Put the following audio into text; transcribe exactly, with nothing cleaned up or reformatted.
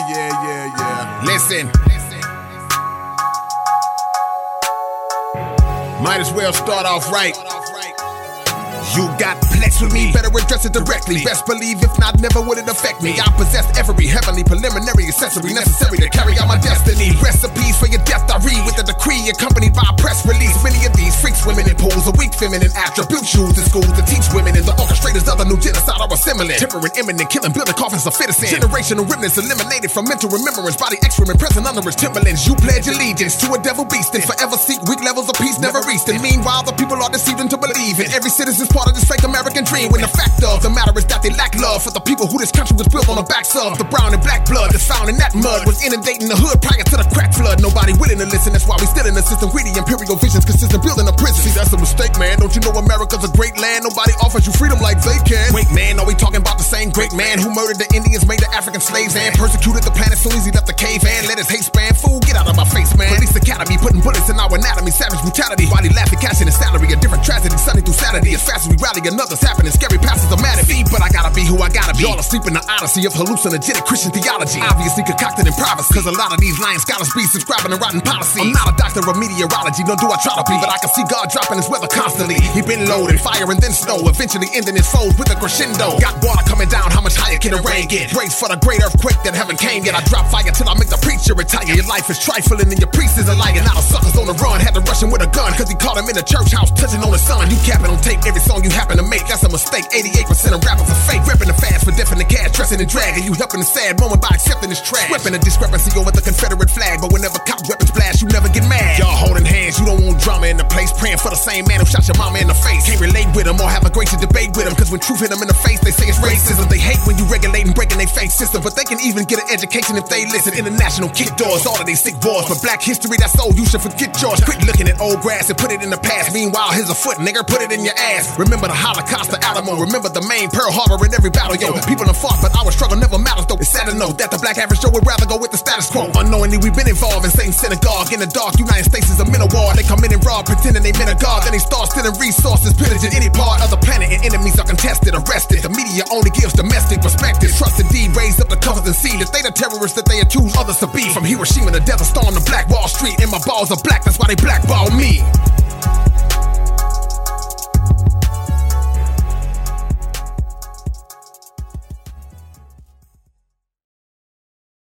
yeah, yeah, yeah. Listen. Might as well start off right. You got plex with me, better address it directly. Best believe, if not, never would it affect me. I possess every heavenly preliminary accessory necessary to carry out my destiny. Recipes for your death I read with a decree accompanied by a press release. Many of these freaks, women in pools of weak feminine attributes used in schools to teach women and the orchestrators of the new genocide are assimilated. Tempering, imminent, killing, building coffins of citizens. Generational remnants eliminated from mental remembrance. Body excrement present under its timberlands. You pledge allegiance to a devil beast and forever seek weak levels of peace never reached. And meanwhile, the people are deceived into believing every citizen's part of this fake American dream, when the fact of the matter is that they lack love for the people who this country was built on the backs of. The brown and black blood that's found in that mud was inundating the hood prior to the crack flood. Nobody willing to listen, that's why we still in the system. Greedy imperial visions consistent building a prison. See, that's a mistake, man. Don't you know America's a great land? Nobody offers you freedom like they can. Wait, man, are we talking about the same great man who murdered the Indians, made the African slaves, and persecuted the planet soon as he left the cave and let his hate span? Fool, get out of my face, man. Police Academy putting bullets in our anatomy, savage brutality while he laughing, cashing his salary. A different tragedy Sunday through Saturday. As fast as we rally, another's happening. Scary passes are mad at me, but I gotta be who I gotta be. Y'all asleep in the odyssey of hallucinogenic Christian theology, obviously concocted in privacy, cause a lot of these lying scholars be subscribing to rotten policy. I'm not a doctor of meteorology, nor do I try to be, but I can see God dropping his weather constantly. He been loading fire and then snow, eventually ending his foes with a crescendo. Got water coming down, how much higher can the rain get? Brace for the great earthquake that haven't came yet. I drop fire till I make the preacher retire. Your life is trifling and your priest is a liar. Now the suckers on the run had to rush him with a gun, cause he caught him in the church house touching on the sun. You capping on tape every song you happen to make, that's a mistake. eighty-eight percent of rappers are fake, repping the fast for definite cash, dressing and dragging. You helping the sad moment by accepting this trash, sweeping the discrepancy over the Confederate flag. But whenever cop weapons blast, you never get mad. Y'all holding hands, you don't want drama in the place, praying for the same man who shot your mama in the face. Can't relate with him or have a gracious debate with him, cause when truth hit them in the face, they say it's racism. They hate when you regulate and breaking their faith system, but they can even get an education if they listen. International kick doors, all of these sick wars, but black history, that's old, you should forget yours. Quit looking at old grass and put it in the past. Meanwhile, here's a foot, nigga, put it in your ass. Remember the Holocaust, the Alamo, remember the main Pearl Harbor in every battle, yo. People have fought, but our struggle never matters, though. It's sad to know that the black average Joe would rather go with the status quo. Unknowingly, we've been involved in Satan's synagogue. In the dark, United States is a men of war. They come in and rob, pretending they men of God. Then they start stealing resources, pillaging any part of the planet, and enemies are contested, arrested. The media only gives domestic perspective. Trust indeed, raise up the covers and see that they the terrorists that they accuse others to be. From Hiroshima to Desert Storm to Black Wall Street, and my balls are black, that's why they blackball me.